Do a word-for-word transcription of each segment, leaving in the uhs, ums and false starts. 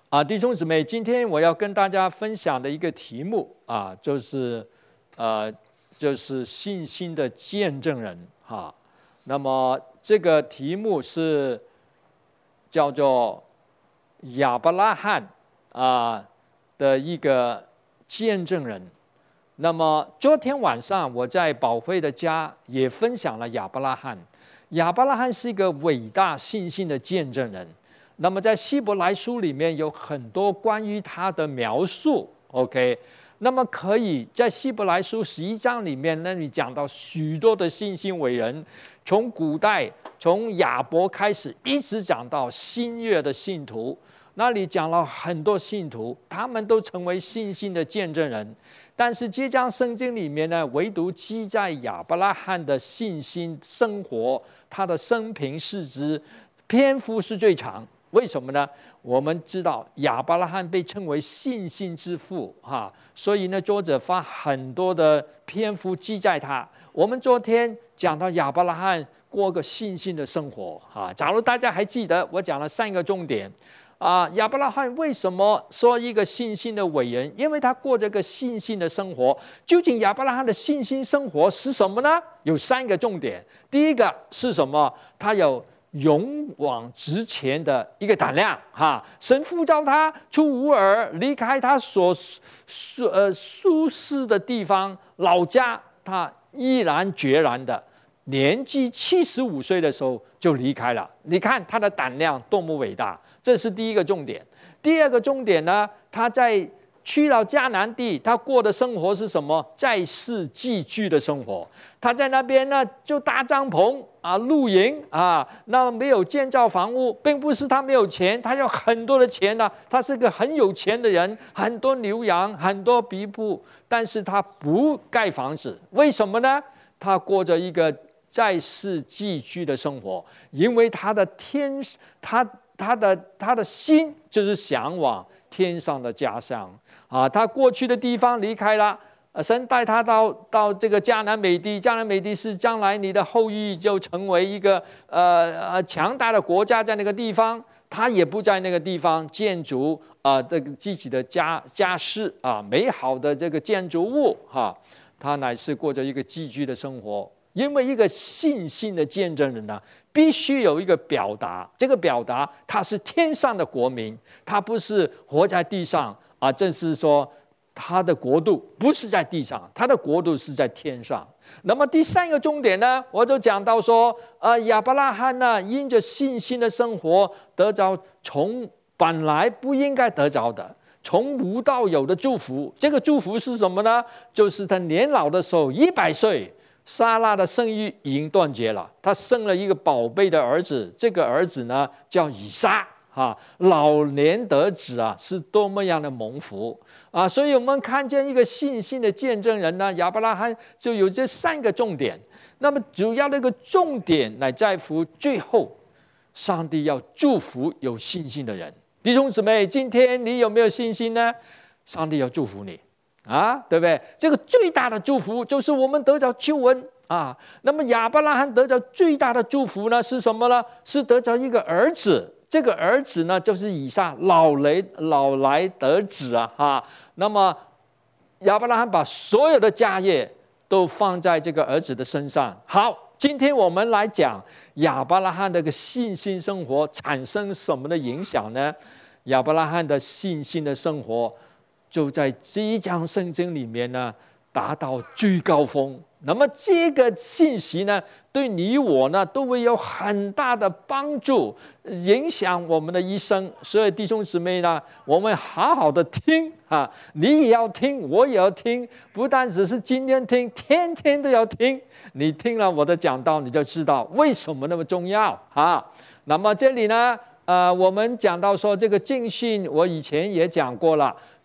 啊，弟兄姊妹，今天我要跟大家分享的一个题目啊，就是呃，就是信心的见证人哈。那么这个题目是叫做亚伯拉罕啊的一个见证人。那么昨天晚上我在宝会的家也分享了亚伯拉罕。亚伯拉罕是一个伟大信心的见证人。那么在希伯来书里面有很多关于他的描述 ，OK。那么可以在希伯来书十一章里面，那里讲到许多的信心伟人，从古代从亚伯开始，一直讲到新约的信徒，那里讲了很多信徒，他们都成为信心的见证人。但是这章圣经里面呢，唯独记载亚伯拉罕的信心生活，他的生平事迹篇幅是最长。为什么呢？我们知道亚伯拉罕被称为信心之父哈，所以呢，作者花很多的篇幅记载他。我们昨天讲到亚伯拉罕过个信心的生活哈，假如大家还记得，我讲了三个重点啊。亚伯拉罕为什么说一个信心的伟人？因为他过这个信心的生活。究竟亚伯拉罕的信心生活是什么呢？有三个重点。第一个是什么？他有勇往直前的一个胆量哈，神呼召他出乌尔，离开他所舒呃舒适的地方老家，他毅然决然的，年纪七十五岁的时候就离开了。你看他的胆量多么伟大，这是第一个重点。第二个重点呢，他在去到迦南地，他过的生活是什么？在世寄居的生活。他在那边呢，就搭帐篷啊，露营啊，那没有建造房屋，并不是他没有钱，他有很多的钱呢、啊，他是个很有钱的人，很多牛羊，很多皮布，但是他不盖房子，为什么呢？他过着一个在世寄居的生活，因为他的天，他他的他的心就是向往天上的家乡啊，他过去的地方离开了。神带他到到这个迦南美地，迦南美地是将来你的后裔就成为一个呃呃强大的国家，在那个地方，他也不在那个地方建筑啊、呃、这个自己的家家室啊，美好的这个建筑物哈、啊，他乃是过着一个寄居的生活。因为一个信心的见证人呢，必须有一个表达，这个表达他是天上的国民，他不是活在地上啊，正是说。他的国度不是在地上，他的国度是在天上。那么第三个重点呢，我就讲到说，呃，亚伯拉罕呢，因着信心的生活，得着从本来不应该得着的，从无到有的祝福。这个祝福是什么呢？就是他年老的时候，一百岁，撒拉的生育已经断绝了，他生了一个宝贝的儿子，这个儿子呢叫以撒。啊，老年得子啊，是多么样的蒙福啊！所以我们看见一个信心的见证人呢，亚伯拉罕就有这三个重点。那么主要的一个重点乃在乎最后，上帝要祝福有信心的人。弟兄姊妹，今天你有没有信心呢？上帝要祝福你啊，对不对？这个最大的祝福就是我们得着救恩啊。那么亚伯拉罕得着最大的祝福呢，是什么呢？是得着一个儿子。这个儿子呢，就是以撒老来老来得子啊，哈。那么亚伯拉罕把所有的家业都放在这个儿子的身上。好，今天我们来讲亚伯拉罕的个信心生活产生什么的影响呢？亚伯拉罕的信心的生活就在这一章圣经里面呢，达到最高峰。那么这个信息呢，对你我呢都会有很大的帮助，影响我们的一生。所以弟兄姊妹呢，我们好好的听啊，你也要听，我也要听，不但只是今天听，天天都要听。你听了我的讲道，你就知道为什么那么重要啊。那么这里呢，呃，我们讲到说这个敬信，我以前也讲过了。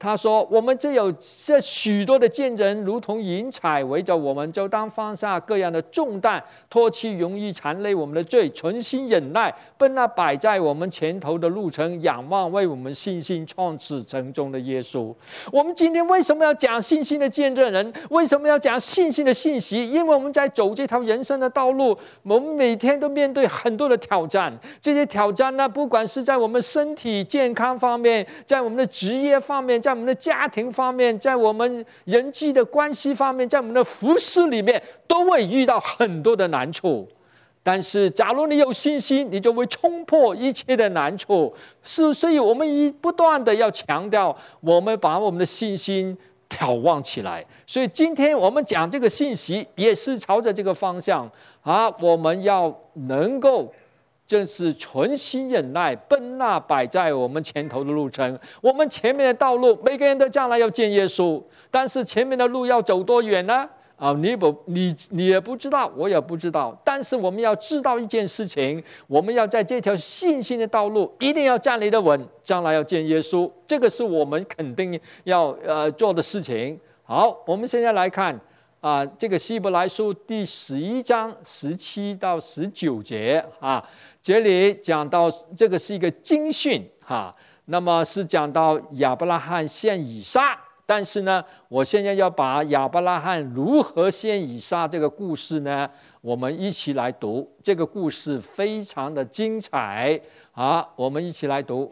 他说：“我们这有这许多的见证人，如同云彩围着我们，就当放下各样的重担，脱去容易缠累我们的罪，存心忍耐，奔那摆在我们前头的路程，仰望为我们信心创始成终的耶稣。”我们今天为什么要讲信心的见证人？为什么要讲信心的信息？因为我们在走这条人生的道路，我们每天都面对很多的挑战。这些挑战呢，不管是在我们身体健康方面，在我们的职业方面，在我们的家庭方面，在我们人际的关系方面，在我们的服事里面，都会遇到很多的难处。但是假如你有信心，你就会冲破一切的难处。是，所以我们一不断的要强调，我们把我们的信心眺望起来。所以今天我们讲这个信息，也是朝着这个方向啊，我们要能够正是存心忍耐，奔那摆在我们前头的路程。我们前面的道路，每个人都将来要见耶稣，但是前面的路要走多远呢？啊，你不，你你也不知道，我也不知道。但是我们要知道一件事情，我们要在这条信心的道路，一定要站立得稳，将来要见耶稣。这个是我们肯定要呃做的事情。好，我们现在来看啊，这个希伯来书第十一章十七到十九节啊，这里讲到这个是一个经训哈，那么是讲到亚伯拉罕献以撒。但是呢，我现在要把亚伯拉罕如何献以撒这个故事呢，我们一起来读。这个故事非常的精彩啊，我们一起来读。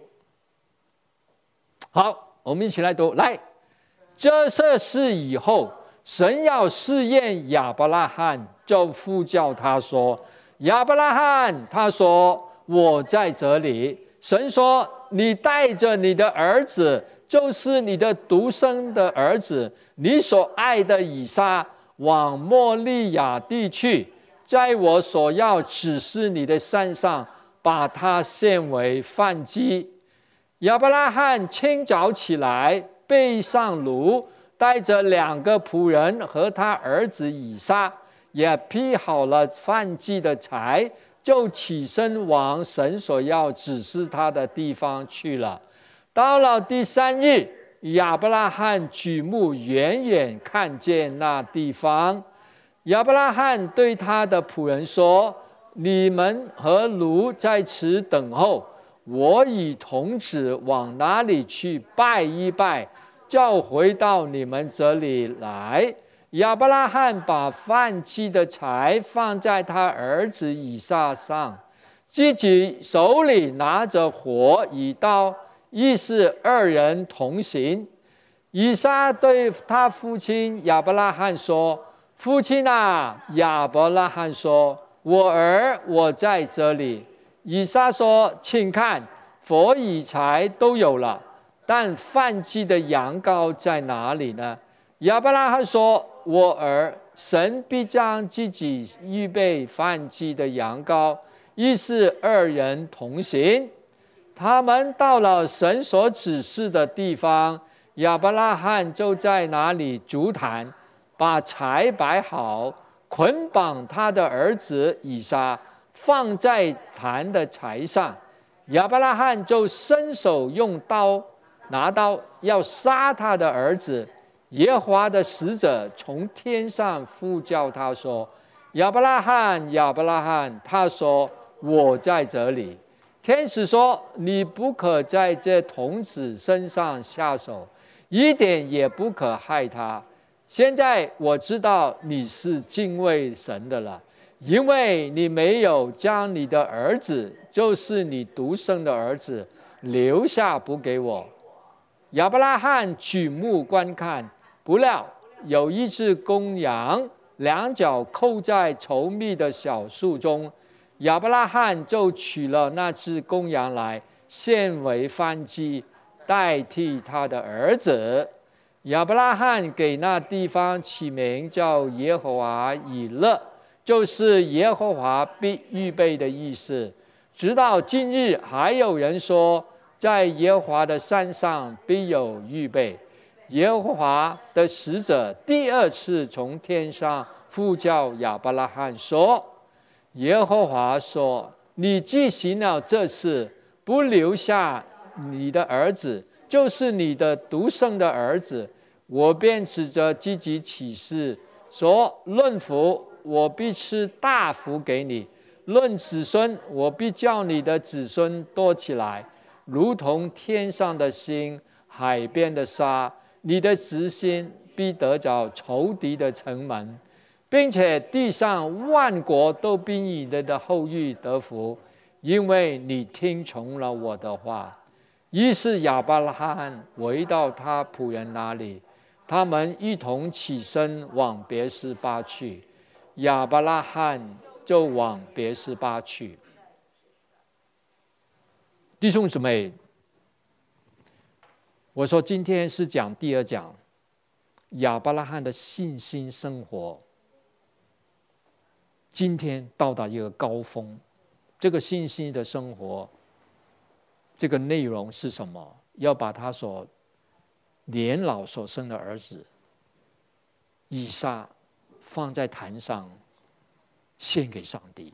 好，我们一起来读。来，这些事以后，神要试验亚伯拉罕，就呼叫他说：“亚伯拉罕。”他说：“我在这里。”神说：“你带着你的儿子，就是你的独生的儿子，你所爱的以撒，往摩利亚地去，在我所要指示你的山上，把他献为燔祭。”亚伯拉罕清早起来，背上炉，带着两个仆人和他儿子以撒，也劈好了燔祭的柴，就起身往神所要指示他的地方去了。到了第三日，亚伯拉罕举目远远看见那地方。亚伯拉罕对他的仆人说：“你们和炉在此等候，我与童子往哪里去拜一拜，叫回到你们这里来。”亚伯拉罕把燔祭的柴放在他儿子以撒上，自己手里拿着火与刀，意是二人同行。以撒对他父亲亚伯拉罕说：“父亲啊！”亚伯拉罕说：“我儿，我在这里。”以撒说：“请看，火与柴都有了，但燔祭的羊羔在哪里呢？”亚伯拉罕说：“我儿，神必将自己预备燔祭的羊羔，意是二人同行。”他们到了神所指示的地方，亚伯拉罕就在那里筑坛，把柴摆好，捆绑他的儿子以撒，放在坛的柴上。亚伯拉罕就伸手用刀拿刀要杀他的儿子。耶和华的使者从天上呼叫他说：“亚伯拉罕，亚伯拉罕。”他说：“我在这里。”天使说：“你不可在这童子身上下手，一点也不可害他。现在我知道你是敬畏神的了，因为你没有将你的儿子，就是你独生的儿子，留下不给我。”亚伯拉罕举目观看，不料有一只公羊，两脚扣在稠密的小树中。亚伯拉罕就取了那只公羊来，献为燔祭，代替他的儿子。亚伯拉罕给那地方起名叫耶和华以勒，就是耶和华必预备的意思。直到今日，还有人说，在耶和华的山上必有预备。耶和华的使者第二次从天上呼叫亚伯拉罕说：“耶和华说，你既行了这事，不留下你的儿子， 就是你的独生的儿子，我便指着积极起誓说：论福，我必赐大福给你；论子孙，我必叫你的子孙多起来，如同天上的星，海边的沙。你的子孙必得着仇敌的城门，并且地上万国都必以你的后裔得福，因为你听从了我的话。于是亚伯拉罕回到他仆人那里，他们一同起身往别是巴去，亚伯拉罕就往别是巴去。弟兄姊妹，我说今天是讲第二讲，亚伯拉罕的信心生活，今天到达一个高峰。这个信心的生活，这个内容是什么？要把他所年老所生的儿子以撒放在坛上献给上帝。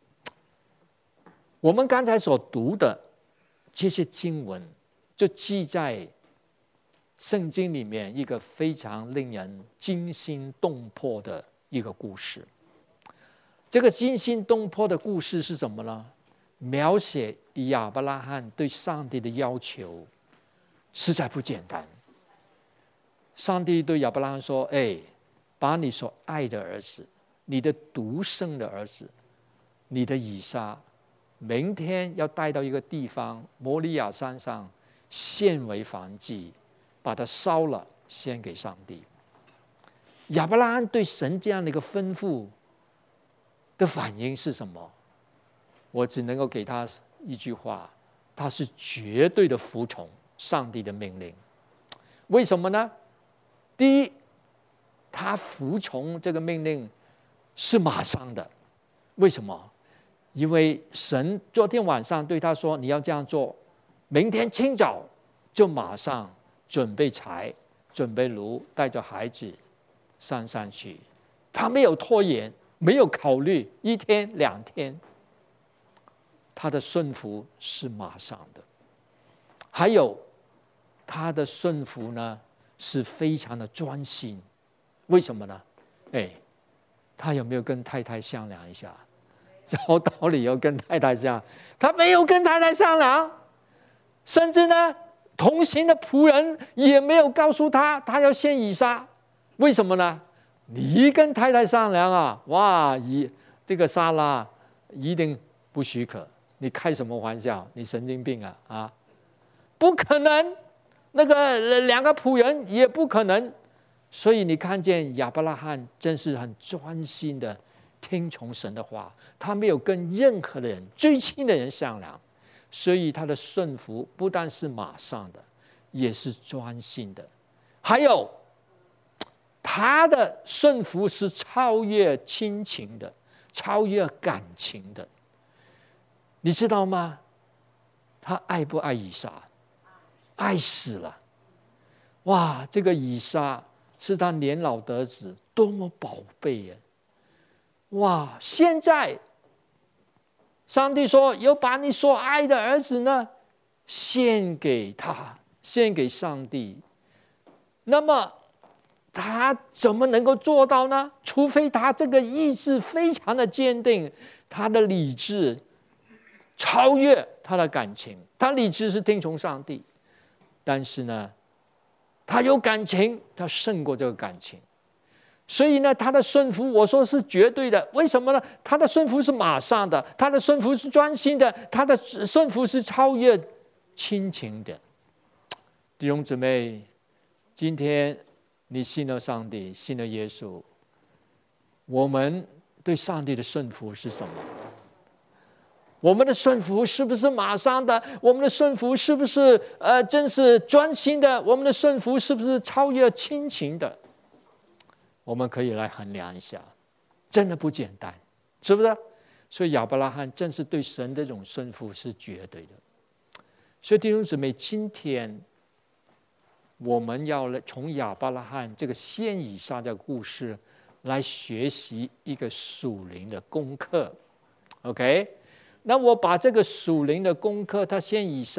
我们刚才所读的这些经文，就记在圣经里面一个非常令人惊心动魄的一个故事。这个惊心动魄的故事是什么呢？描写亚伯拉罕对上帝的要求实在不简单。上帝对亚伯拉罕说：哎，把你所爱的儿子，你的独生的儿子，你的以撒，明天要带到一个地方摩利亚山上，献为燔祭，把它烧了，献给上帝。亚伯拉罕对神这样的一个吩咐的反应是什么？我只能够给他一句话：他是绝对的服从上帝的命令。为什么呢？第一，他服从这个命令是马上的。为什么？因为神昨天晚上对他说：你要这样做，明天清早就马上准备柴，准备炉，带着孩子上山去。他没有拖延，没有考虑一天两天，他的顺服是马上的。还有他的顺服呢，是非常的专心。为什么呢？哎，他有没有跟太太商量一下？找道理要跟太太商量，他没有跟太太商量，甚至呢，同行的仆人也没有告诉他，他要献以撒。为什么呢？你一跟太太商量啊，哇，一这个撒拉一定不许可。你开什么玩笑？你神经病啊！啊，不可能，那个两个仆人也不可能。所以你看见亚伯拉罕真是很专心的听从神的话，他没有跟任何的人最亲的人商量，所以他的顺服不但是马上的，也是专心的。还有他的顺服是超越亲情的，超越感情的。你知道吗？他爱不爱以撒？爱死了。哇，这个以撒是他年老的儿子，多么宝贝呀！哇，现在上帝说要把你所爱的儿子呢献给他，献给上帝。那么他怎么能够做到呢？除非他这个意志非常的坚定，他的理智超越他的感情。他理智是听从上帝，但是呢，他有感情，他胜过这个感情。所以呢，他的顺服我说是绝对的。为什么呢？他的顺服是马上的，他的顺服是专心的，他的顺服是超越亲情的。弟兄姊妹，今天你信了上帝，信了耶稣，我们对上帝的顺服是什么？我们的顺服是不是马上的？我们的顺服是不是呃真是专心的？我们的顺服是不是超越亲情的？我们可以来衡量一下，真的不简单，是不是？所以亚伯拉罕正是对神这种顺服是绝对的。所以弟兄姊妹，今天我们要从亚伯拉罕这个献以撒的故事来学习一个属灵的功课。OK， 那我把这个属灵的功课，他献以撒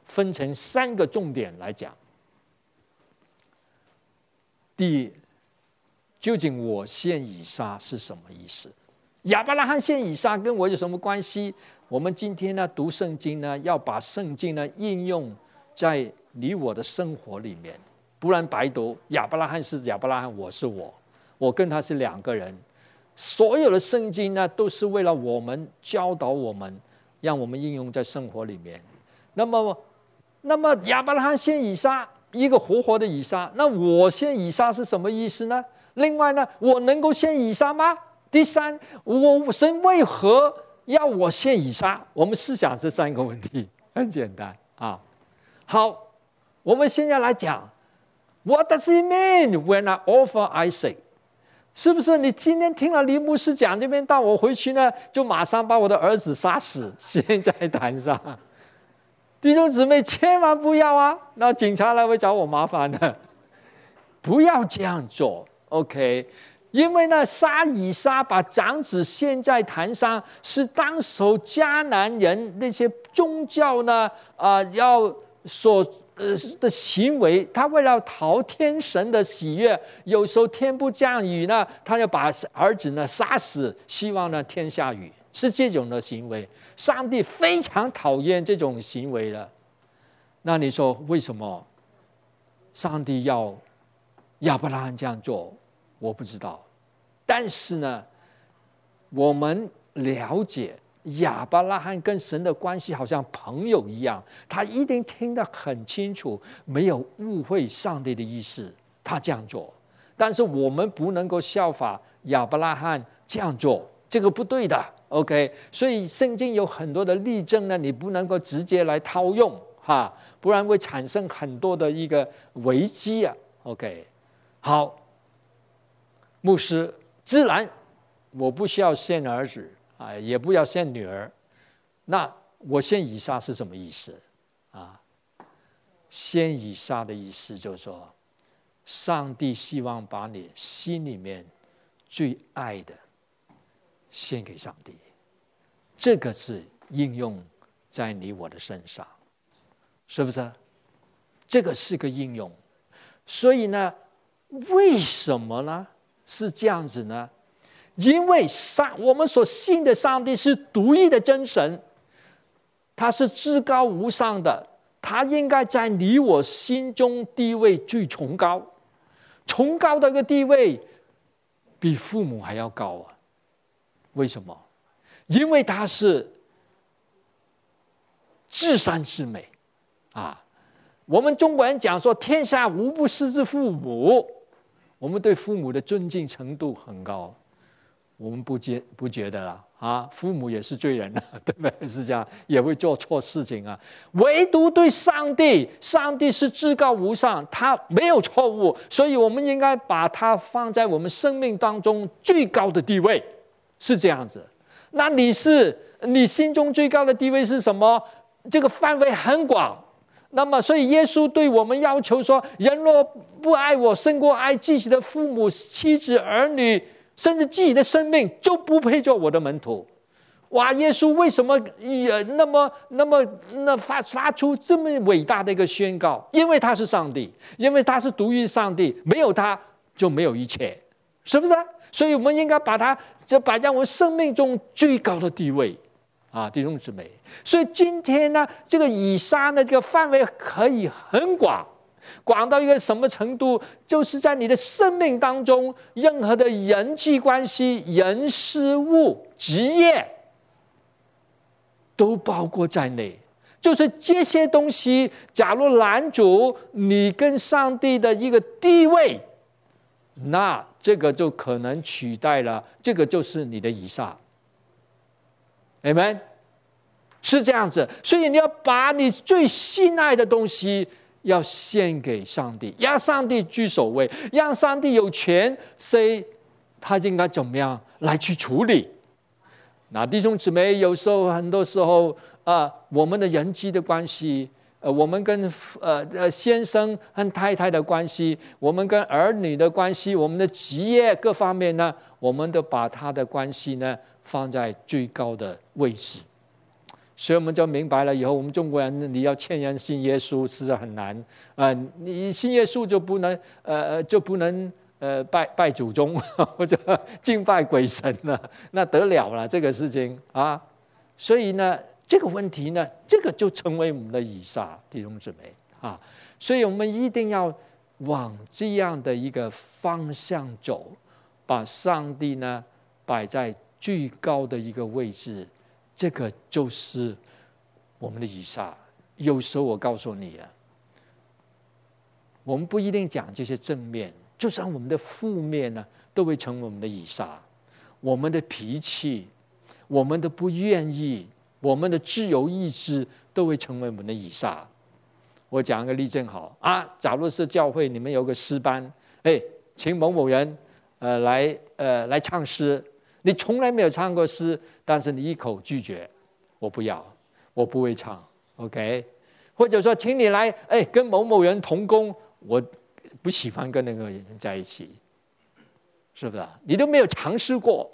分成三个重点来讲。第一，究竟我献以撒是什么意思？亚伯拉罕献以撒跟我有什么关系？我们今天呢读圣经呢，要把圣经呢应用在你我的生活里面，不然白读。亚伯拉罕是亚伯拉罕，我是我，我跟他是两个人。所有的圣经呢，都是为了我们教导我们，让我们应用在生活里面。那么，那么亚伯拉罕献以撒，一个活活的以撒，那我献以撒是什么意思呢？另外呢，我能够献以撒吗？第三，我神为何要我献以撒？我们思想这三个问题，很简单啊。好，我们现在来讲 ，What does it mean when I offer Isaac？ 是不是你今天听了黎牧师讲这边道，我回去呢就马上把我的儿子杀死，献在坛上？弟兄姊妹，千万不要啊！那警察来会找我麻烦的，不要这样做 ，OK？ 因为呢，杀以撒把长子献在坛上，是当时迦南人那些宗教呢啊、呃、要所呃的行为。他为了讨天神的喜悦，有时候天不降雨呢，他要把儿子呢杀死，希望呢天下雨，是这种的行为。上帝非常讨厌这种行为了。那你说为什么上帝要亚伯拉罕这样做？我不知道，但是呢，我们了解亚伯拉罕跟神的关系好像朋友一样，他一定听得很清楚，没有误会上帝的意思，他这样做。但是我们不能够效法亚伯拉罕这样做，这个不对的。OK， 所以圣经有很多的例证呢，你不能够直接来套用哈，不然会产生很多的一个危机啊。OK， 好。牧师，自然我不需要献儿子啊，也不要献女儿。那我献以撒是什么意思啊？献以撒的意思就是说，上帝希望把你心里面最爱的献给上帝，这个是应用在你我的身上，是不是？这个是个应用。所以呢，为什么呢？是这样子呢？因为上我们所信的上帝是独一的真神，他是至高无上的，他应该在你我心中地位最崇高，崇高的一个地位比父母还要高啊！为什么？因为他是至善至美啊！我们中国人讲说，天下无不是之父母。我们对父母的尊敬程度很高，我们不觉不觉得啦啊？父母也是罪人啊，对不对？是这样，也会做错事情啊。唯独对上帝，上帝是至高无上，他没有错误，所以我们应该把他放在我们生命当中最高的地位，是这样子。那你是你心中最高的地位是什么？这个范围很广。那么，所以耶稣对我们要求说：人若不爱我，胜过爱自己的父母、妻子、儿女，甚至自己的生命，就不配做我的门徒。哇！耶稣为什么也那么、那么、那发发出这么伟大的一个宣告？因为他是上帝，因为他是独一上帝，没有他就没有一切，是不是？所以我们应该把他就摆在我们生命中最高的地位。啊，弟兄姊妹，所以今天呢，这个以撒呢，这个范围可以很广，广到一个什么程度？就是在你的生命当中，任何的人际关系、人事物、职业，都包括在内。就是这些东西，假如拦阻你跟上帝的一个地位，那这个就可能取代了，这个就是你的以撒。Amen， 是这样子，所以你要把你最心爱的东西要献给上帝，让上帝居首位，让上帝有权 say 他应该怎么样来去处理。那弟兄姊妹，有时候很多时候啊、呃，我们的人际的关系，呃，我们跟呃呃先生和太太的关系，我们跟儿女的关系，我们的职业各方面呢，我们都把他的关系呢放在最高的位置。 所以我们就明白了，以后我们中国人你要劝人信耶稣是很难啊、呃！你信耶稣就不能呃就不能呃拜拜祖宗或者敬拜鬼神了，那得了了这个事情啊！所以呢，这个问题呢，这个就成为我们的以撒弟兄姊妹啊！所以我们一定要往这样的一个方向走，把上帝呢摆在最高的一个位置。这个就是我们的以撒。有时候我告诉你啊，我们不一定讲这些正面，就算我们的负面呢，都会成为我们的以撒。我们的脾气，我们的不愿意，我们的自由意志，都会成为我们的以撒。我讲一个例证好啊，假如是教会你们有个诗班，哎，请某某人呃来呃来唱诗。你从来没有唱过诗，但是你一口拒绝，我不要，我不会唱 ，OK？ 或者说，请你来，哎，跟某某人同工，我不喜欢跟那个人在一起，是不是？你都没有尝试过，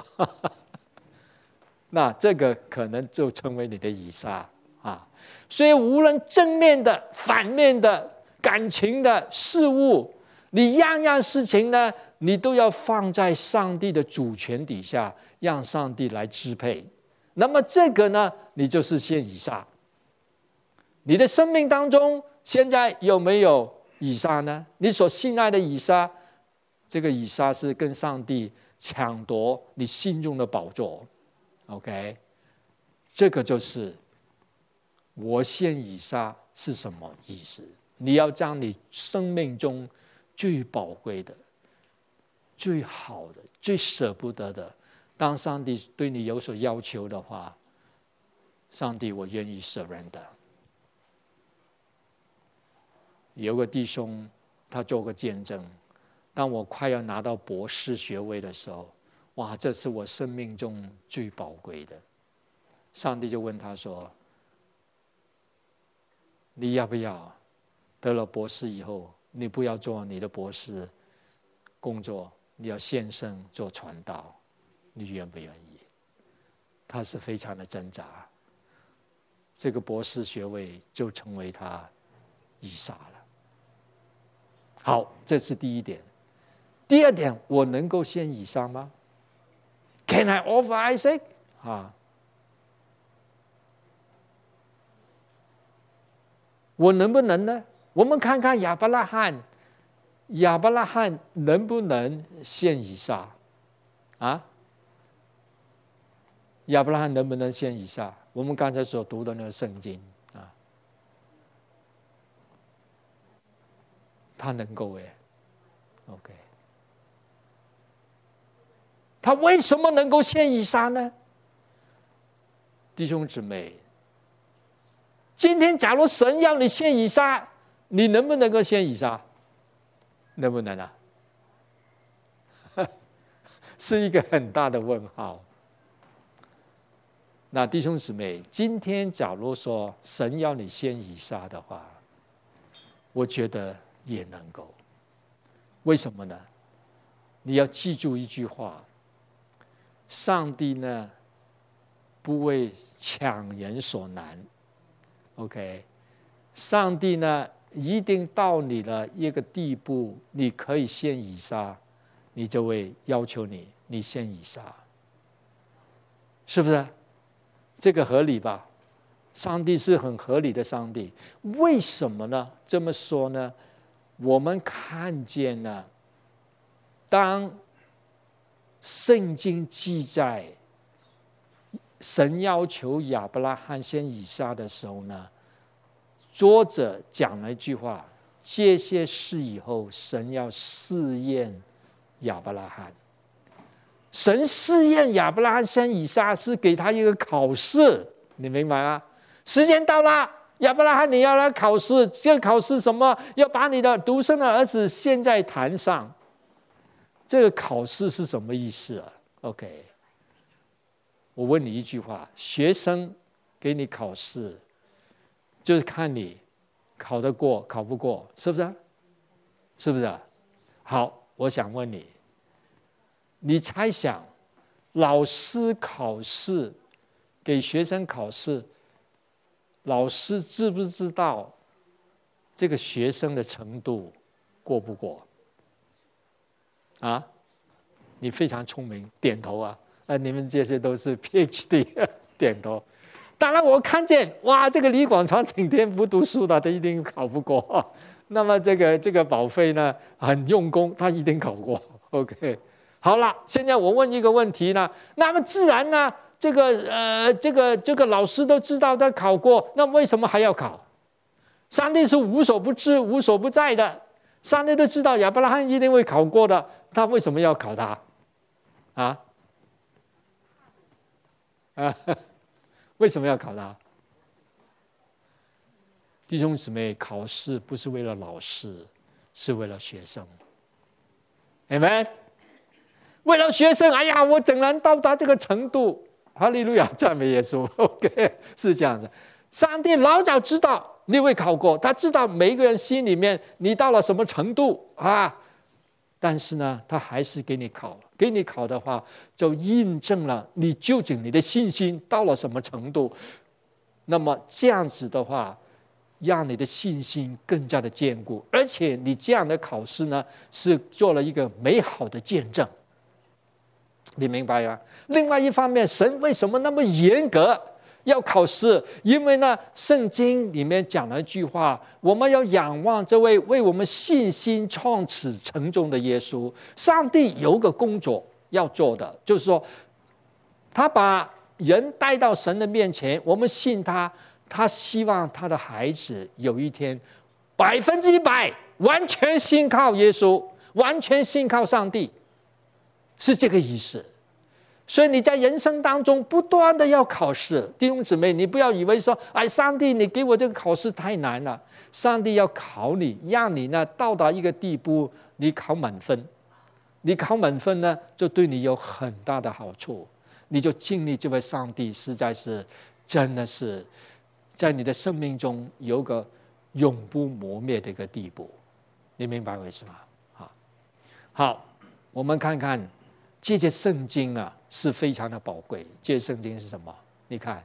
那这个可能就成为你的以撒啊。所以，无论正面的、反面的、感情的事物，你样样事情呢，你都要放在上帝的主权底下，让上帝来支配。那么这个呢，你就是献以撒。你的生命当中现在有没有以撒呢？你所信赖的以撒，这个以撒是跟上帝抢夺你心中的宝座。OK， 这个就是我献以撒是什么意思？你要将你生命中最宝贵的、最好的、最舍不得的，当上帝对你有所要求的话，上帝，我愿意 surrender。有个弟兄，他做个见证，当我快要拿到博士学位的时候，哇，这是我生命中最宝贵的。上帝就问他说：“你要不要得了博士以后？”你不要做你的博士工作，你要献身做传道，你愿不愿意？他是非常的挣扎，这个博士学位就成为他以撒了。好，这是第一点。第二点，我能够献以撒吗 ？Can I offer Isaac？ 啊，我能不能呢？我们看看亚伯拉罕，亚伯拉罕能不能献以撒？啊？亚伯拉罕能不能献以撒？我们刚才所读的那个圣经啊，他能够哎 ，OK。他为什么能够献以撒呢？弟兄姊妹，今天假如神要你献以撒，你能不能够献以撒？能不能啊？是一个很大的问号。那弟兄姊妹，今天假如说神要你献以撒的话，我觉得也能够。为什么呢？你要记住一句话：上帝呢，不为强人所难。OK， 上帝呢，一定到你的一个地步，你可以献以撒，你就会要求你，你献以撒，是不是？这个合理吧？上帝是很合理的上帝。为什么呢？这么说呢？我们看见呢，当圣经记载神要求亚伯拉罕献以撒的时候呢，作者讲了一句话：这些事以后，神要试验亚伯拉罕。神试验亚伯拉罕献以撒，是给他一个考试，你明白吗？时间到了，亚伯拉罕，你要来考试。这个考试什么？要把你的独生的儿子献在坛上。这个考试是什么意思啊 ？OK， 我问你一句话：学生给你考试，就是看你考得过考不过，是不是？是不是？好，我想问你。你猜想，老师考试给学生考试， 老师知不知道这个学生的程度过不过？啊，你非常聪明，点头啊！啊，你们这些都是 P H D， 点头。当然，我看见哇，这个李广传整天不读书的，他一定考不过。那么这个这个保费呢，很用功，他一定考过。OK， 好了，现在我问一个问题呢，那么自然呢，这个呃，这个这个老师都知道他考过，那为什么还要考？上帝是无所不知、无所不在的，上帝都知道亚伯拉罕一定会考过的，他为什么要考他？啊？啊？为什么要考他？弟兄姊妹，考试不是为了老师，是为了学生。Amen。为了学生，哎呀，我怎能到达这个程度？哈利路亚，赞美耶稣。OK， 是这样子。上帝老早知道你会考过，他知道每一个人心里面你到了什么程度啊。但是呢，他还是给你考，给你考的话，就印证了你究竟你的信心到了什么程度。那么这样子的话，让你的信心更加的坚固，而且你这样的考试呢，是做了一个美好的见证。你明白吗？另外一方面，神为什么那么严格要考试？因为呢，圣经里面讲了一句话，我们要仰望这位为我们信心创始成终的耶稣。上帝有个工作要做的，就是说他把人带到神的面前，我们信他，他希望他的孩子有一天百分之一百完全信靠耶稣，完全信靠上帝，是这个意思。所以你在人生当中不断的要考试，弟兄姊妹，你不要以为说，哎，上帝你给我这个考试太难了。上帝要考你，让你呢到达一个地步，你考满分，你考满分呢，就对你有很大的好处，你就经历这位上帝实在是真的是在你的生命中有个永不磨灭的一个地步。你明白为什么？好，好，我们看看这些圣经啊，是非常的宝贵。这些圣经是什么？你看，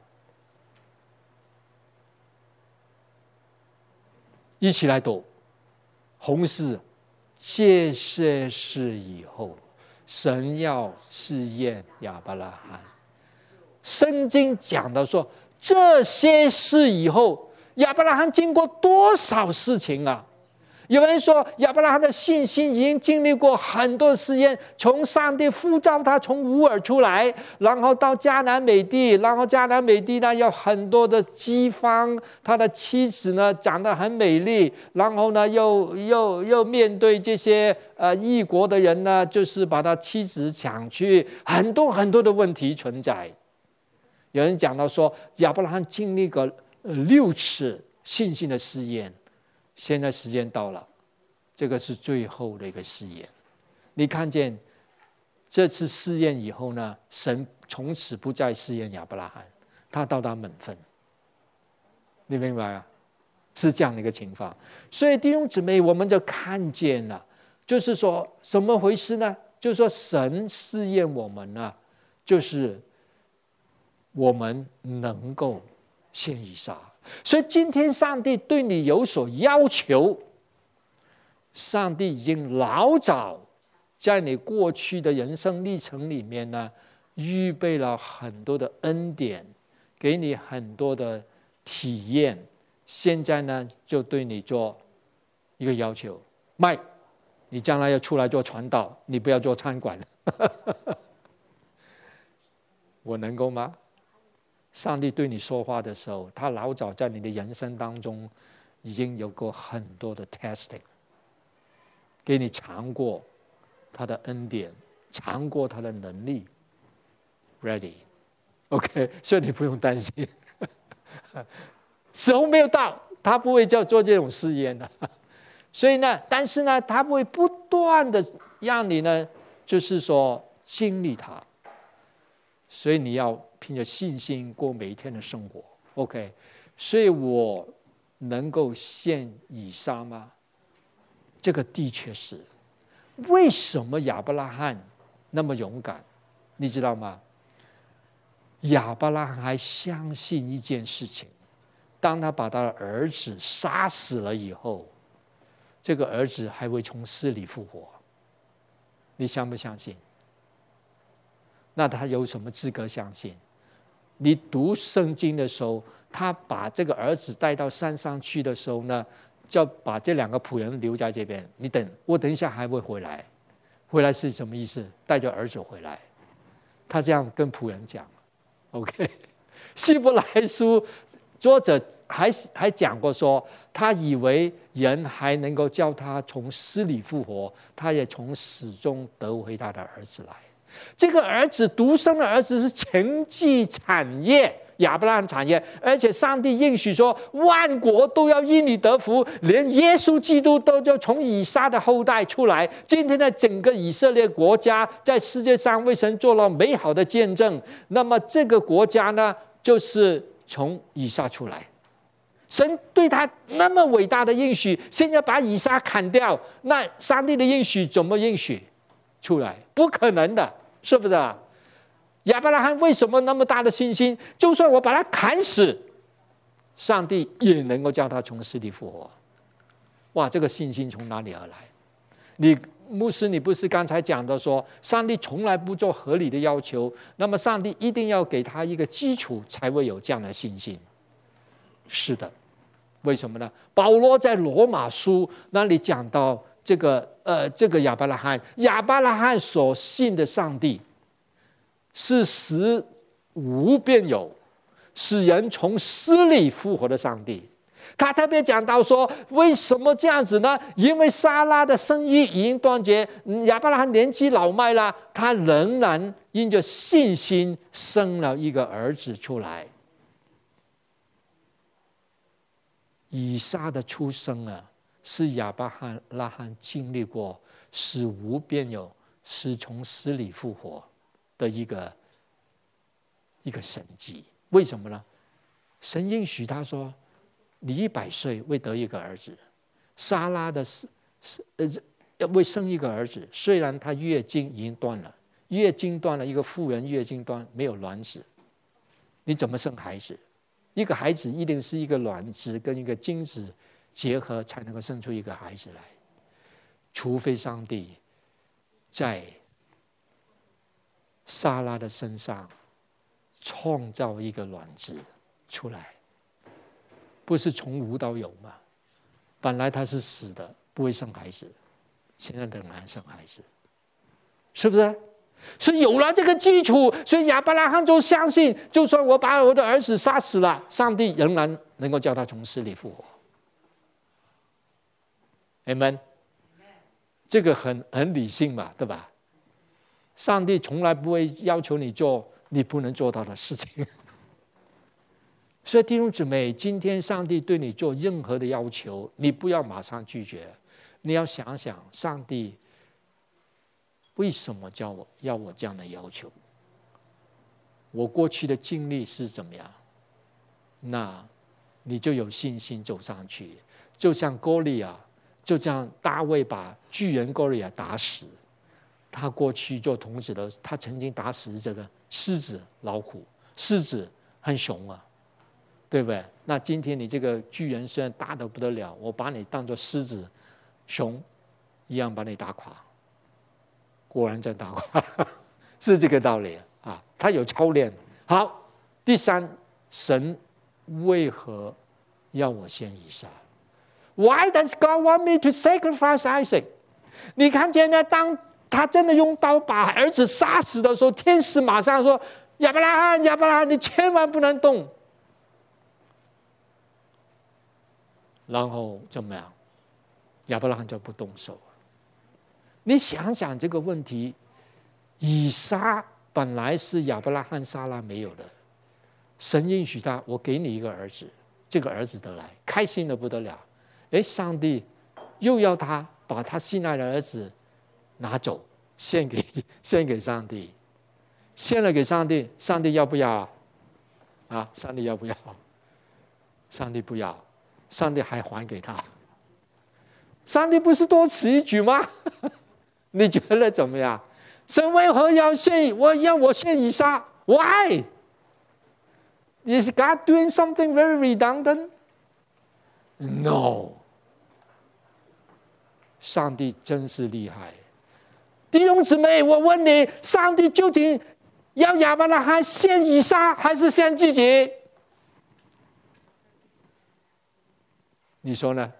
一起来读。红字，这些事以后，神要试验亚伯拉罕。圣经讲的说，这些事以后，亚伯拉罕经过多少事情啊？有人说亚伯拉罕的信心已经经历过很多试验，从上帝呼召他从乌尔出来，然后到迦南美地，然后迦南美地呢有很多的饥荒，他的妻子呢长得很美丽，然后呢又又又面对这些呃异国的人呢，就是把他妻子抢去，很多很多的问题存在。有人讲到说亚伯拉罕经历过六次信心的试验。现在时间到了，这个是最后的一个试验。你看见这次试验以后呢，神从此不再试验亚伯拉罕，他到达满分。你明白啊？是这样的一个情况。所以弟兄姊妹，我们就看见了，就是说怎么回事呢？就是说神试验我们呢，就是我们能够献以撒。所以今天上帝对你有所要求，上帝已经老早在你过去的人生历程里面呢，预备了很多的恩典，给你很多的体验。现在呢，就对你做一个要求：麦，你将来要出来做传道，你不要做餐馆。我能够吗？上帝对你说话的时候，他老早在你的人生当中已经有过很多的 testing， 给你尝过他的恩典，尝过他的能力 ，ready， OK， 所以你不用担心，时候没有到，他不会叫做这种试验的。所以呢，但是呢，他会不断的让你呢，就是说经历他，所以你要凭着信心过每一天的生活 ，OK？ 所以我能够献以撒吗？这个的确是。为什么亚伯拉罕那么勇敢？你知道吗？亚伯拉罕还相信一件事情， 当他把他的儿子杀死了以后，这个儿子还会从死里复活。你相不相信？那他有什么资格相信？你读圣经的时候，他把这个儿子带到山上去的时候呢，就把这两个仆人留在这边。你等，我等一下还会回来。回来是什么意思？带着儿子回来。他这样跟仆人讲 ，OK。希伯来书作者还还讲过说，他以为人还能够叫他从死里复活，他也从死中得回他的儿子来。这个儿子独生的儿子是承继产业，亚伯拉罕产业，而且上帝应许说，万国都要因你得福，连耶稣基督都就从以撒的后代出来。今天的整个以色列国家在世界上为神做了美好的见证。那么这个国家呢，就是从以撒出来。神对他那么伟大的应许，现在把以撒砍掉，那上帝的应许怎么应许出来？不可能的，是不是啊？亚伯拉罕为什么那么大的信心？就算我把他砍死，上帝也能够叫他从死里复活。哇，这个信心从哪里而来？你牧师，你不是刚才讲的说，上帝从来不做合理的要求，那么上帝一定要给他一个基础，才会有这样的信心。是的，为什么呢？保罗在罗马书那里讲到这个呃，这个亚伯拉罕，亚伯拉罕所信的上帝是使无变有，使人从死里复活的上帝。他特别讲到说，为什么这样子呢？因为撒拉的生育已经断绝，亚伯拉罕年纪老迈了，他仍然因着信心生了一个儿子出来。以撒的出生啊，是亚伯拉罕经历过使无变有，使从死里复活的一个一个神迹。为什么呢？神应许他说，你一百岁会得一个儿子。撒拉的呃会生一个儿子，虽然他月经已经断了，月经断了，一个妇人月经断，没有卵子，你怎么生孩子？一个孩子一定是一个卵子跟一个精子结合才能够生出一个孩子来，除非上帝在撒拉的身上创造一个卵子出来。不是从无到有嘛？本来他是死的，不会生孩子，现在仍然生孩子，是不是？所以有了这个基础，所以亚伯拉罕就相信，就算我把我的儿子杀死了，上帝仍然能够叫他从死里复活。Amen。这个很很理性嘛，对吧？上帝从来不会要求你做你不能做到的事情。所以弟兄姊妹，今天上帝对你做任何的要求，你不要马上拒绝，你要想想上帝为什么叫我要我这样的要求？我过去的经历是怎么样？那你就有信心走上去。就像歌利亚，就像大卫把巨人歌利亚打死，他过去做童子的，他曾经打死这个狮子、老虎。狮子很凶啊，对不对？那今天你这个巨人虽然大得不得了，我把你当作狮子、熊一样把你打垮。果然真打垮，是这个道理啊！他有操练。好，第三，神为何要我献以撒 ？Why does God want me to sacrifice Isaac？ 你看见呢？当他真的用刀把儿子杀死的时候，天使马上说：“亚伯拉罕，亚伯拉罕，你千万不能动。”然后怎么样？亚伯拉罕就不动手。你想想这个问题，以撒本来是亚伯拉罕、撒拉没有的，神应许他，我给你一个儿子，这个儿子得来，开心的不得了。哎，上帝又要他把他心爱的儿子拿走，献给献给上帝，献了给上帝，上帝要不要啊？上帝要不要？上帝不要，上帝还还给他。上帝不是多此一举吗？你觉得怎么样？神为何要献我要我献以撒 ？Why？ Is God doing something very redundant? No. 上帝真是厉害。弟兄姊妹，我问你，上帝究竟要亚伯拉罕献以撒，还是献自己？你说呢？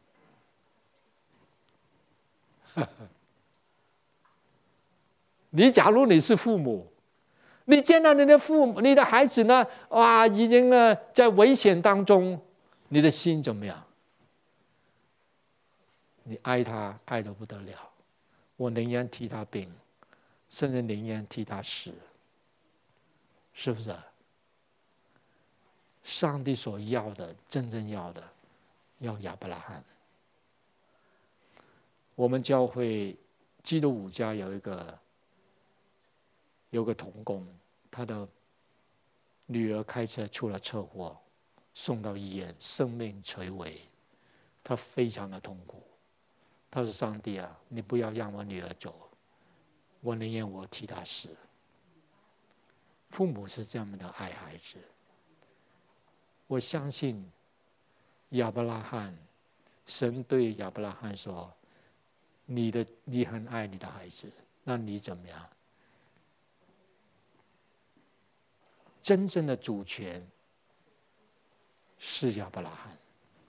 你假如你是父母，你见到你的父母、你的孩子呢，哇，已经呢在危险当中，你的心怎么样？你爱他，爱得不得了。我宁愿替他病，甚至宁愿替他死，是不是？上帝所要的，真正要的，要亚伯拉罕。我们教会基督五家有一个有个同工，他的女儿开车出了车祸，送到医院，生命垂危，他非常的痛苦。他说：“上帝啊，你不要让我女儿走，我宁愿我替她死。”父母是这样的爱孩子。我相信亚伯拉罕，神对亚伯拉罕说：“你的你很爱你的孩子，那你怎么样？”真正的主权是亚伯拉罕。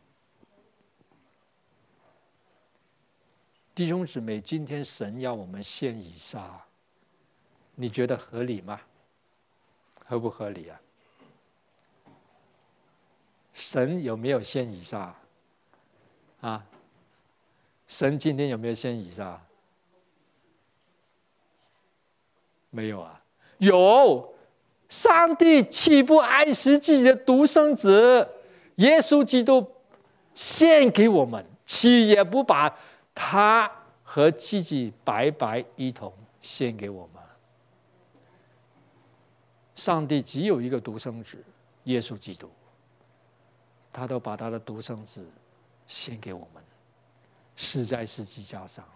弟兄姊妹，今天神要我们献以撒，你觉得合理吗？合不合理啊？神有没有献以撒？啊？神今天有没有献以撒？没有啊。有，上帝岂不爱惜自己的独生子耶稣基督献给我们，岂也不把他和自己白白一同献给我们？上帝只有一个独生子耶稣基督，他都把他的独生子献给我们，死在十字架上。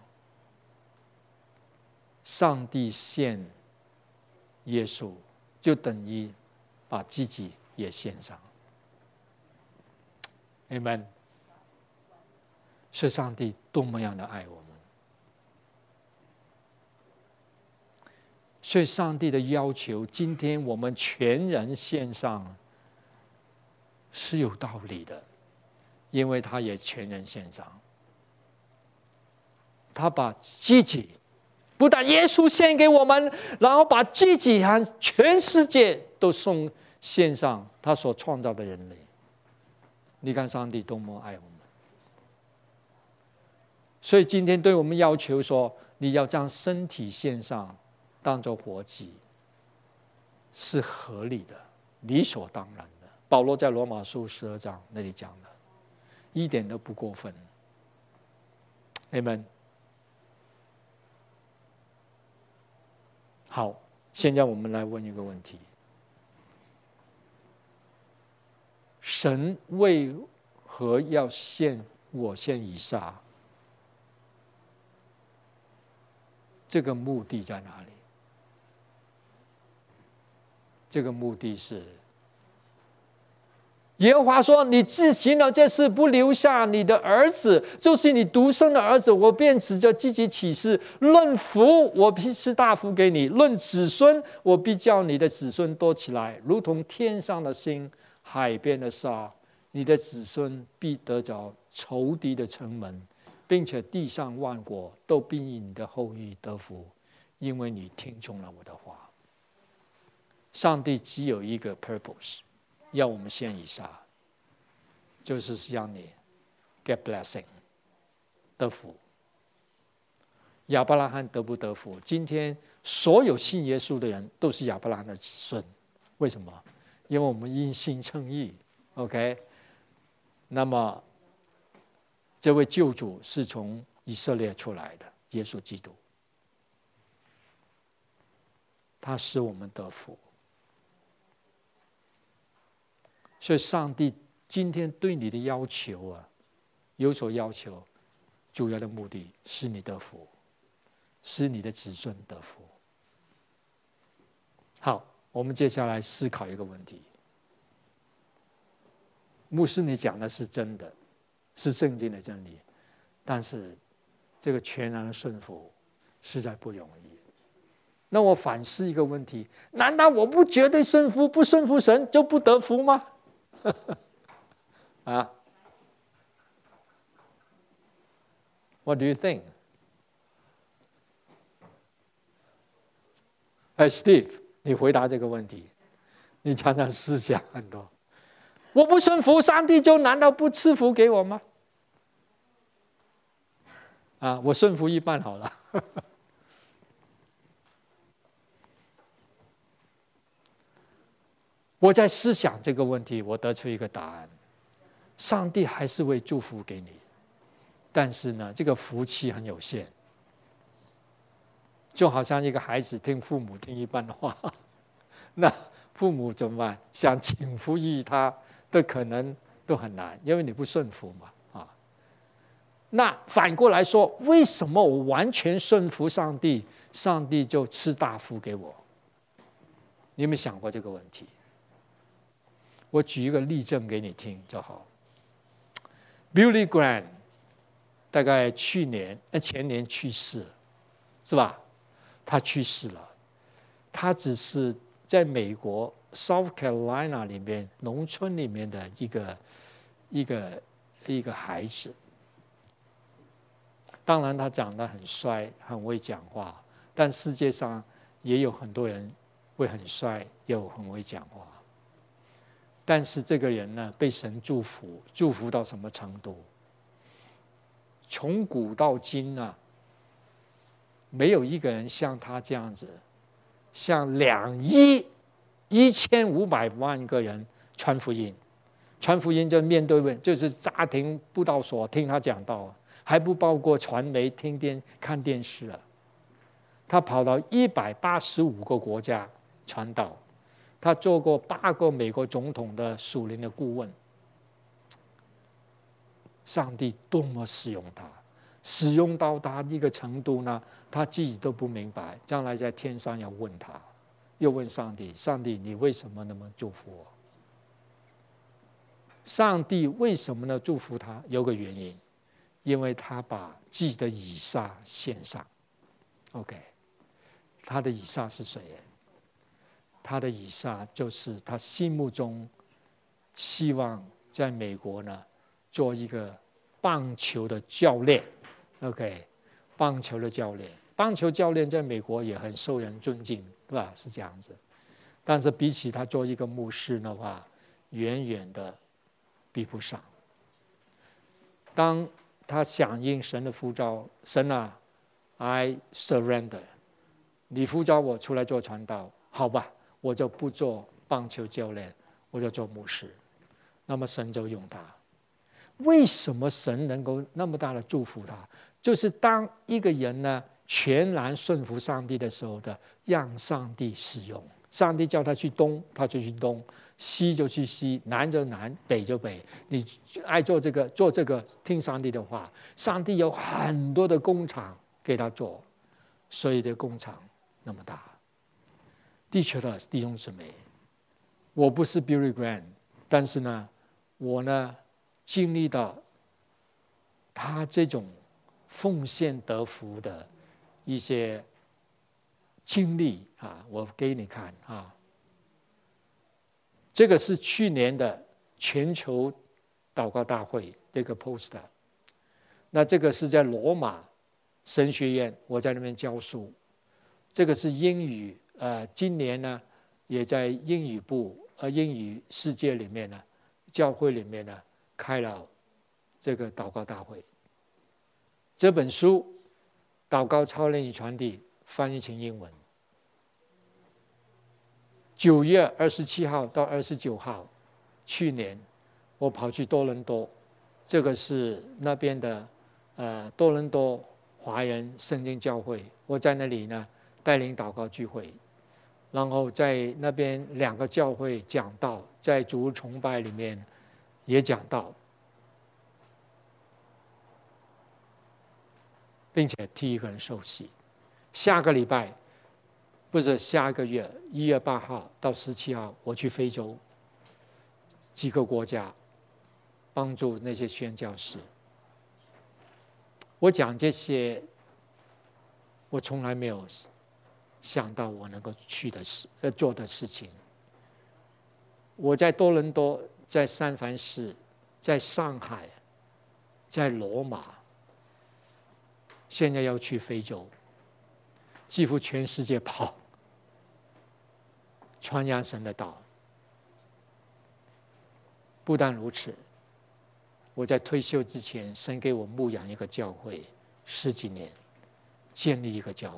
上帝献耶稣，就等于把自己也献上。Amen。是上帝多么样的爱我们，所以上帝的要求，今天我们全人献上是有道理的，因为他也全人献上，他把自己，不但耶稣献给我们，然后把自己和全世界都送献上他所创造的人类。你看上帝多么爱我们。所以今天对我们要求说，你要将身体献上，当作活祭，是合理的，理所当然的。保罗在罗马书十二章那里讲的，一点都不过分。Amen。好，现在我们来问一个问题：神为何要献我献以撒？这个目的在哪里？这个目的是，耶和华说：“你自行了这事，不留下你的儿子，就是你独生的儿子，我便指着自己起誓，论福，我必赐大福给你；论子孙，我必叫你的子孙多起来，如同天上的星，海边的沙。你的子孙必得着仇敌的城门。”并且地上万国都必因你的后裔得福，因为你听从了我的话。上帝只有一个 purpose， 要我们献以撒，就是让你 get blessing， 得福。亚伯拉罕得不得福？今天所有信耶稣的人都是亚伯拉罕的子孙，为什么？因为我们因信称义 ，OK？ 那么这位救主是从以色列出来的，耶稣基督，他使我们得福。所以上帝今天对你的要求啊，有所要求，主要的目的是你得福，使你的子孙得福。好，我们接下来思考一个问题： 牧师你讲的是真的，是圣经的真理，但是这个全然的顺服实在不容易。那我反思一个问题，难道我不绝对顺服，不顺服神就不得福吗？啊 What do you think? 哎 Steve 你回答这个问题，你常常思想很多，我不顺服上帝就难道不赐福给我吗？啊，我顺服一半好了。我在思想这个问题，我得出一个答案：上帝还是会祝福给你，但是呢，这个福气很有限，就好像一个孩子听父母听一半的话，那父母怎么办？想请服于他的可能都很难，因为你不顺服嘛，啊。那反过来说，为什么我完全顺服上帝，上帝就赐大福给我？你有没有想过这个问题？我举一个例证给你听就好。Billy Graham 大概去年、前年去世，是吧？他去世了，他只是在美国 South Carolina 里面农村里面的一个一个一个孩子。当然，他长得很帅，很会讲话，但世界上也有很多人会很帅，又很会讲话。但是这个人呢，被神祝福，祝福到什么程度？从古到今啊，没有一个人像他这样子，向两亿一千五百万个人传福音。传福音就面对面，就是家庭布道所听他讲道，还不包括传媒、听电、看电视啊。他跑到一百八十五个国家传道。他做过八个美国总统的属灵的顾问。上帝多么使用他，使用到他一个程度呢，他自己都不明白。将来在天上要问他，又问上帝：上帝，你为什么那么祝福我？上帝为什么呢祝福他？有个原因，因为他把自己的以撒献上。OK， 他的以撒是谁？他的以撒就是他心目中希望在美国呢做一个棒球的教练。 OK， 棒球的教练，棒球教练在美国也很受人尊敬，对吧？是这样子。但是比起他做一个牧师的话，远远的比不上。当他响应神的呼召，神啊 I surrender， 你呼召我出来做传道，好吧，我就不做棒球教练，我就做牧师。那么神就用他。为什么神能够那么大的祝福他？就是当一个人呢全然顺服上帝的时候的，让上帝使用。上帝叫他去东，他就去东；西就去西，南就南，北就北。你爱做这个，做这个，听上帝的话。上帝有很多的工厂给他做，所以这工厂那么大。地球的弟兄姊妹，我不是 Billy Graham， 但是呢，我呢经历到他这种奉献得福的一些经历啊，我给你看啊。这个是去年的全球祷告大会这个 poster， 那这个是在罗马神学院，我在那边教书。这个是英语，呃，今年呢也在英语部呃英语世界里面呢，教会里面呢开了这个祷告大会。这本书《祷告操练与传递》翻译成英文。九月二十七号到二十九号，去年我跑去多伦多，这个是那边的呃多伦多华人圣经教会，我在那里呢带领祷告聚会，然后在那边两个教会讲道，在主日崇拜里面也讲道，并且替一个人受洗。下个礼拜不是下个月一月八号到十七号，我去非洲几个国家， 帮助那些宣教士。我讲这些，我从来没有想到我能够去的事、呃做的事情。我在多伦多，在三藩市，在上海，在罗马，现在要去非洲，几乎全世界跑，传扬神的道。不但如此，我在退休之前，神给我牧养一个教会十几年，建立一个教会。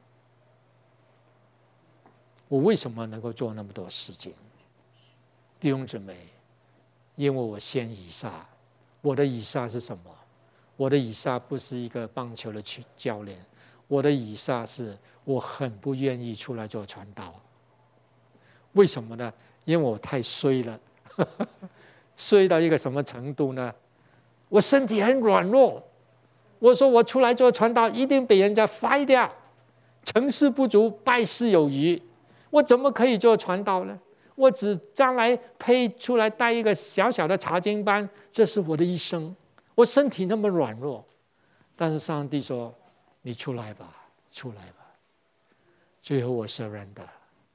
我为什么能够做那么多事情？弟兄姊妹，因为我先以撒。我的以撒是什么？我的以撒不是一个棒球的教练，我的以撒是我很不愿意出来做传道。为什么呢？因为我太衰了，衰到一个什么程度呢？我身体很软弱，我说我出来做传道一定被人家 fire 掉，成事不足败事有余，我怎么可以做传道呢？我只将来配出来带一个小小的查经班，这是我的一生。我身体那么软弱，但是上帝说你出来吧，出来吧。最后我 surrender，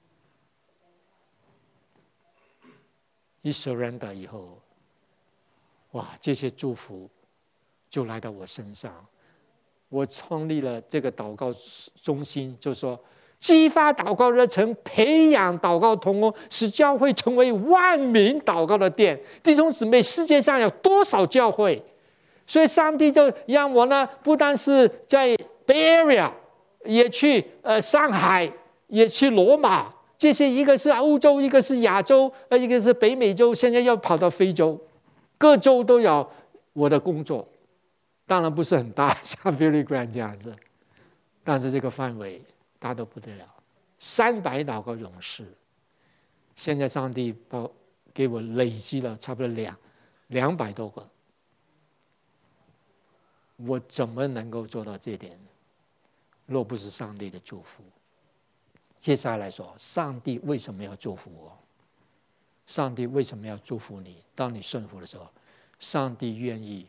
一 surrender 以后，哇，这些祝福就来到我身上。我创立了这个祷告中心，就说激发祷告热忱，培养祷告同工，使教会成为万民祷告的殿。弟兄姊妹，世界上有多少教会？所以上帝就让我呢，不但是在 Bay Area， 也去呃上海，也去罗马，这些一个是欧洲，一个是亚洲，呃一个是北美洲，现在要跑到非洲，各州都有我的工作。当然不是很大，像 Billy Graham 这样子，但是这个范围大得不得了，三百祷告勇士。现在上帝包给我累积了差不多两两百多个。我怎么能够做到这点？若不是上帝的祝福。接下来说，上帝为什么要祝福我？上帝为什么要祝福你？当你顺服的时候，上帝愿意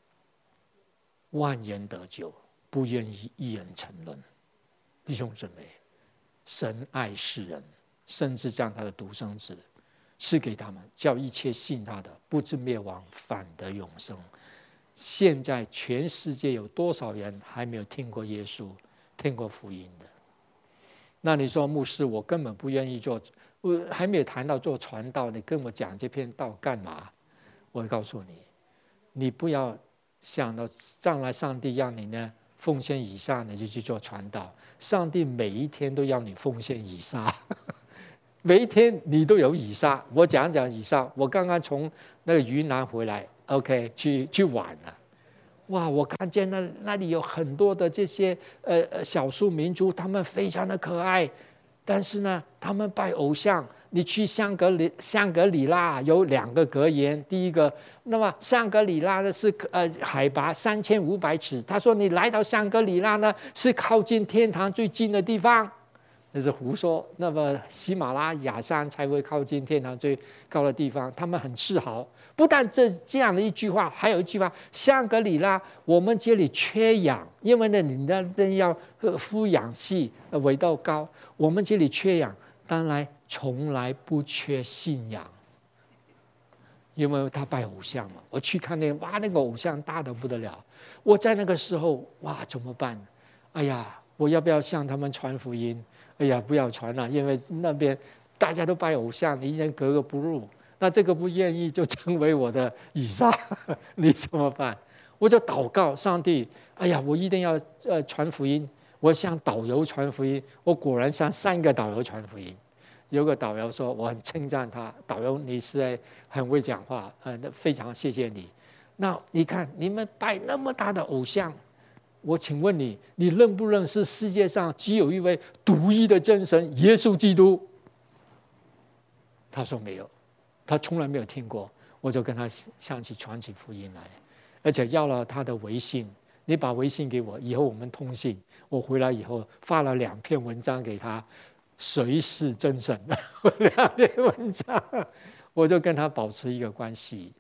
万人得救，不愿意一人沉沦。弟兄姊妹，神爱世人，甚至将他的独生子赐给他们，叫一切信他的不至灭亡，反得永生。现在全世界有多少人还没有听过耶稣，听过福音的？那你说，牧师，我根本不愿意做，我还没有谈到做传道，你跟我讲这篇道干嘛？我告诉你，你不要想到将来上帝让你呢奉献以撒，你就去做传道。上帝每一天都要你奉献以撒，每一天你都有以撒。我讲讲以撒，我刚刚从那个云南回来 ，OK， 去去玩了。哇，我看见那那里有很多的这些呃少数民族，他们非常的可爱，但是呢，他们拜偶像。你去香格里香格里拉有两个格言，第一个，那么香格里拉呢是呃海拔三千五百尺，他说你来到香格里拉呢是靠近天堂最近的地方，那是胡说。那么喜马拉雅山才会靠近天堂最高的地方，他们很自豪。不但这这样的一句话，还有一句话，香格里拉我们这里缺氧，因为呢你那边要呼氧气，纬度高，我们这里缺氧，当然从来不缺信仰，因为他拜偶像嘛。我去看那哇，那个偶像大得不得了。我在那个时候，哇，怎么办？哎呀，我要不要向他们传福音？哎呀，不要传了，因为那边大家都拜偶像，你一人格格不入。那这个不愿意就成为我的以撒，你怎么办？我就祷告上帝，哎呀，我一定要呃传福音。我向导游传福音，我果然向三个导游传福音。有个导游说，我很称赞他，导游你是很会讲话，呃，非常谢谢你。那你看你们拜那么大的偶像，我请问你，你认不认识世界上只有一位独一的真神耶稣基督？他说没有，他从来没有听过。我就跟他向其传起福音来，而且要了他的微信，你把微信给我，以后我们通信。我回来以后发了两篇文章给他。谁是真神？两篇文章，我就跟他保持一个关系。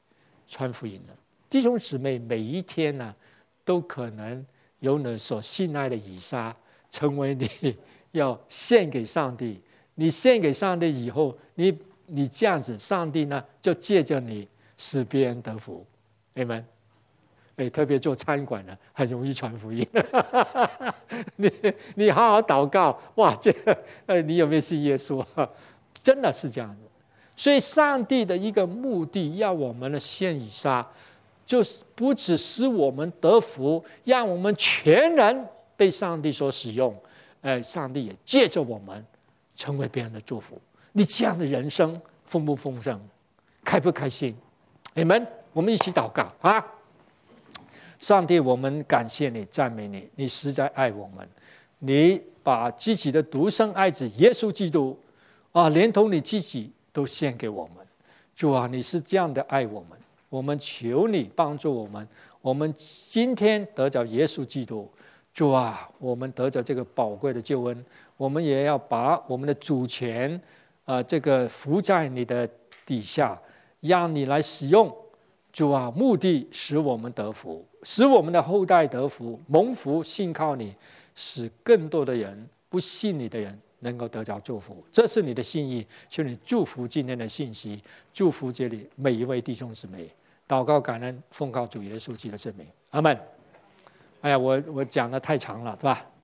传福音了。弟兄姊妹，每一天呢、啊，都可能有你所信赖的以撒成为你要献给上帝。你献给上帝以后，你你这样子，上帝呢就借着你使别人得福。Amen。哎，特别做餐馆的很容易传福音。你你好好祷告，哇，这个呃，你有没有信耶稣？真的是这样的。所以，上帝的一个目的，要我们的献以撒，就是不只使我们得福，让我们全人被上帝所使用。哎，上帝也借着我们成为别人的祝福。你这样的人生丰不丰盛，开不开心？你们，我们一起祷告啊！上帝，我们感谢你，赞美你，你实在爱我们，你把自己的独生爱子耶稣基督啊，连同你自己都献给我们。主啊，你是这样的爱我们，我们求你帮助我们。我们今天得着耶稣基督，主啊，我们得着这个宝贵的救恩，我们也要把我们的主权啊、呃，这个服在你的底下，让你来使用。主啊，目的使我们得福，使我们的后代得福，蒙福，信靠你，使更多的人不信你的人能够得着祝福。这是你的心意，求你祝福今天的信息，祝福这里每一位弟兄姊妹。祷告感恩，奉靠主耶稣基督的圣名，阿们。哎呀，我我讲的太长了，是吧？